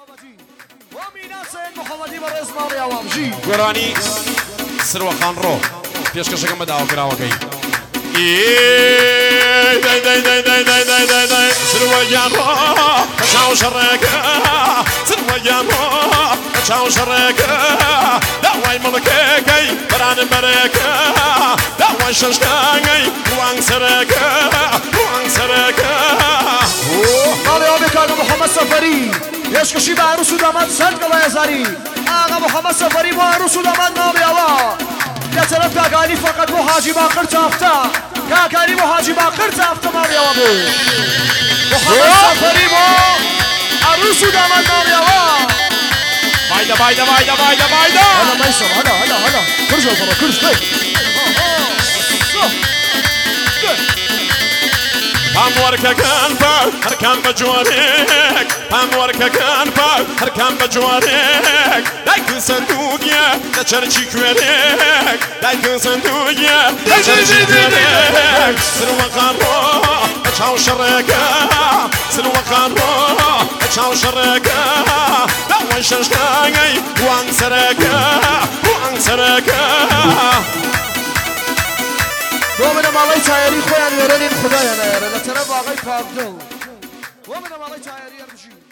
محەممەدی بە ڕێزماڵی ئاوامژی گۆرانی سروەخان ڕۆ پێشکەشەکەم بەداوە کراوەکەی سروەگیان ڕۆ بە چاو شەڕێکە سروەگیان ڕۆ بە چاو شەڕێکە داوای مڵکەکەی بەرانم بەرێکە داوای شەشتانگەی ڕوانگ سەرەکە ڕوانگ سەرەکە ماڵی ئەوێ کاگە محەممەد سەفەری پێشکەشی بە عروس و داماد سەرد گەڵای هەزاری ئاغا محەممەد سەفەری بۆ عروس و داماد ماڵی ئەوە لەسەرەف کاکانی فەقەت بۆ حاجی باقر چافتە کاکانی بۆ حاجی باقر چافتە ماڵی ئەوە بوو محەممەد سەفەری بۆ عروس و داماد ماڵی ئەوە بايدا بايدا بايدا بايدا بايدا هلا ميسر هلا كرجو برا كرج هم وركا كان فار هركان بجواريك هم وركا كان فار هركان بجواريك دايك صندوقيا تشرشي كويريك دايك صندوقيا تشرشي كويريك سلوى قارو تشاو شريكا سلوى قارو تشاو شريكا داوي ششتاغي وان سريكا وان سريكا ومن مالي تايري خويا ويرنين خدايا نيرا لترى باغي كابدل ومن مالي تايري ارجي